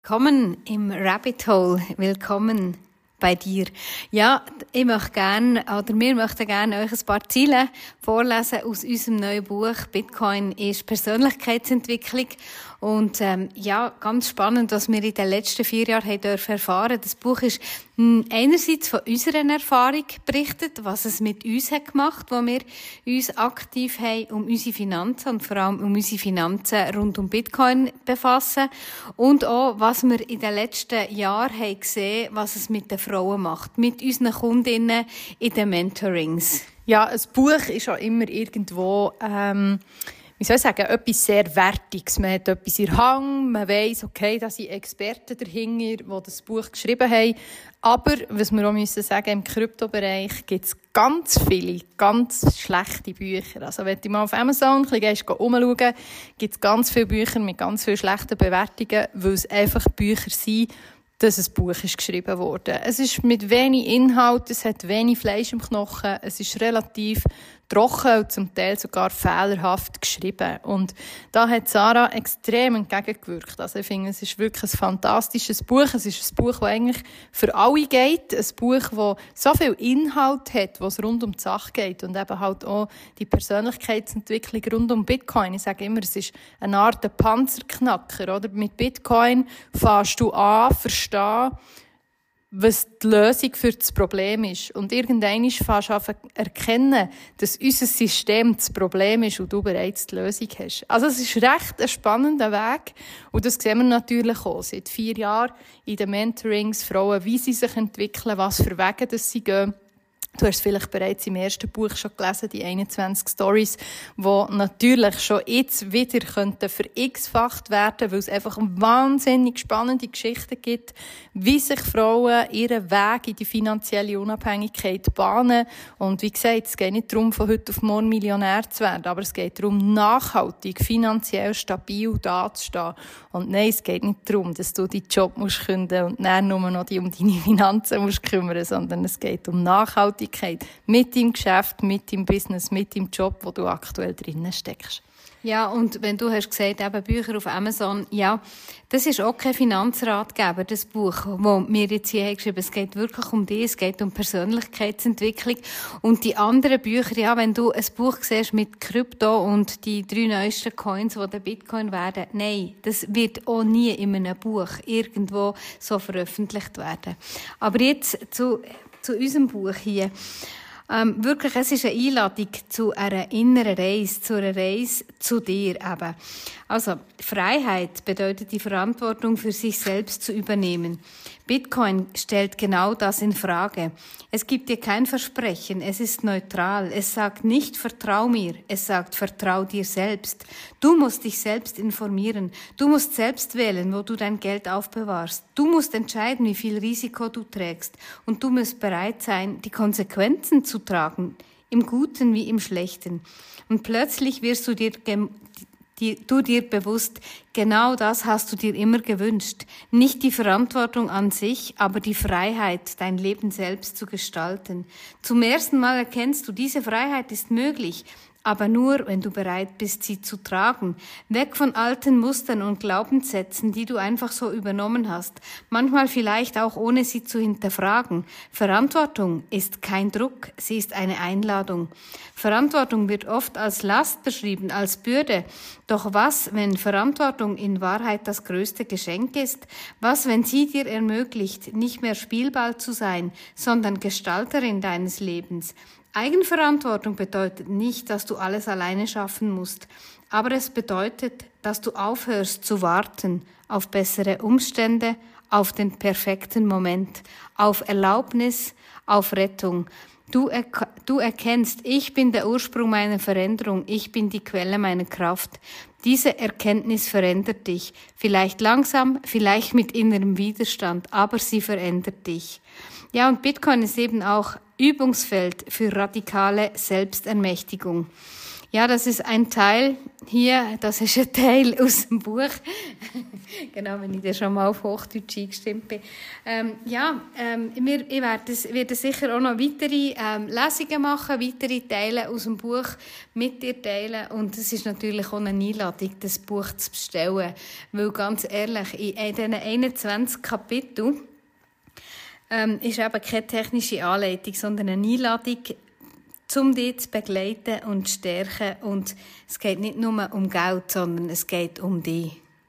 Willkommen im Rabbit Hole. Willkommen bei dir. Ja, wir möchten gerne euch ein paar Ziele vorlesen aus unserem neuen Buch «Bitcoin ist Persönlichkeitsentwicklung». Und ganz spannend, was wir in den letzten 4 Jahren erfahren dürfen. Das Buch ist einerseits von unserer Erfahrung berichtet, was es mit uns hat gemacht, wo wir uns aktiv haben um unsere Finanzen und vor allem um unsere Finanzen rund um Bitcoin befassen. Und auch, was wir in den letzten Jahren haben gesehen, was es mit den Frauen macht, mit unseren Kundinnen in den Mentorings. Ja, ein Buch ist auch immer irgendwo, etwas sehr Wertiges. Man hat etwas in der Hand, man weiss, okay, da sind Experten dahinter, die das Buch geschrieben haben. Aber, was wir auch sagen müssen, im Kryptobereich gibt es ganz viele, ganz schlechte Bücher. Also, wenn du mal auf Amazon umschauen, gibt es ganz viele Bücher mit ganz vielen schlechten Bewertungen, weil es einfach Bücher sind, dass ein Buch ist geschrieben wurde. Es ist mit wenig Inhalt, es hat wenig Fleisch im Knochen, es ist relativ trocken und zum Teil sogar fehlerhaft geschrieben. Und da hat Sarah extrem entgegengewirkt. Also ich finde, es ist wirklich ein fantastisches Buch. Es ist ein Buch, das eigentlich für alle geht. Ein Buch, das so viel Inhalt hat, was rund um die Sache geht. Und eben halt auch die Persönlichkeitsentwicklung rund um Bitcoin. Ich sage immer, es ist eine Art Panzerknacker, oder? Mit Bitcoin fährst du an, verstehen, was die Lösung für das Problem ist. Und irgendwann fährst du an erkennen, dass unser System das Problem ist und du bereits die Lösung hast. Also es ist recht ein spannender Weg. Und das sehen wir natürlich auch seit 4 Jahren in den Mentorings, Frauen, wie sie sich entwickeln, was für Wege das sie gehen. Du hast vielleicht bereits im ersten Buch schon gelesen, die 21 Stories, die natürlich schon jetzt wieder verx-facht werden, weil es einfach wahnsinnig spannende Geschichten gibt, wie sich Frauen ihren Weg in die finanzielle Unabhängigkeit bahnen. Und wie gesagt, es geht nicht darum, von heute auf morgen Millionär zu werden, aber es geht darum, nachhaltig, finanziell stabil dazustehen. Und nein, es geht nicht darum, dass du deinen Job musst kündigen und dann nur noch um deine Finanzen musst kümmern, sondern es geht um Nachhaltigkeit mit deinem Geschäft, mit deinem Business, mit deinem Job, wo du aktuell drinnen steckst. Ja, und wenn du hast gesagt, eben Bücher auf Amazon, ja, das ist auch kein Finanzratgeber, das Buch, das wir jetzt hier geschrieben haben. Es geht wirklich um dich, es geht um Persönlichkeitsentwicklung. Und die anderen Bücher, ja, wenn du ein Buch siehst mit Krypto und die 3 neuesten Coins, die der Bitcoin werden, nein, das wird auch nie in einem Buch irgendwo so veröffentlicht werden. Aber jetzt zu unserem Buch hier. Wirklich, es ist eine Einladung zu einer inneren Reise, zu einer Reise zu dir eben. Also, Freiheit bedeutet die Verantwortung für sich selbst zu übernehmen. Bitcoin stellt genau das in Frage. Es gibt dir kein Versprechen, es ist neutral. Es sagt nicht, vertrau mir, es sagt, vertrau dir selbst. Du musst dich selbst informieren. Du musst selbst wählen, wo du dein Geld aufbewahrst. Du musst entscheiden, wie viel Risiko du trägst. Und du musst bereit sein, die Konsequenzen zu tragen, im Guten wie im Schlechten. Und plötzlich wirst du dir bewusst, genau das hast du dir immer gewünscht. Nicht die Verantwortung an sich, aber die Freiheit, dein Leben selbst zu gestalten. Zum ersten Mal erkennst du, diese Freiheit ist möglich, aber nur, wenn du bereit bist, sie zu tragen. Weg von alten Mustern und Glaubenssätzen, die du einfach so übernommen hast. Manchmal vielleicht auch ohne sie zu hinterfragen. Verantwortung ist kein Druck, sie ist eine Einladung. Verantwortung wird oft als Last beschrieben, als Bürde. Doch was, wenn Verantwortung in Wahrheit das größte Geschenk ist? Was, wenn sie dir ermöglicht, nicht mehr Spielball zu sein, sondern Gestalterin deines Lebens? Eigenverantwortung bedeutet nicht, dass du alles alleine schaffen musst, aber es bedeutet, dass du aufhörst zu warten auf bessere Umstände, auf den perfekten Moment, auf Erlaubnis, auf Rettung. Du erkennst, ich bin der Ursprung meiner Veränderung, ich bin die Quelle meiner Kraft. Diese Erkenntnis verändert dich, vielleicht langsam, vielleicht mit innerem Widerstand, aber sie verändert dich. Ja, und Bitcoin ist eben auch Übungsfeld für radikale Selbstermächtigung. Ja, das ist ein Teil hier, das ist ein Teil aus dem Buch. Genau, wenn ich dir schon mal auf Hochdeutsch eingestimmt bin. Ich werde sicher auch noch weitere Lesungen machen, weitere Teile aus dem Buch mit dir teilen. Und es ist natürlich auch eine Einladung, das Buch zu bestellen. Weil ganz ehrlich, in diesen 21 Kapiteln ist eben keine technische Anleitung, sondern eine Einladung, um dich zu begleiten und zu stärken. Und es geht nicht nur um Geld, sondern es geht um dich.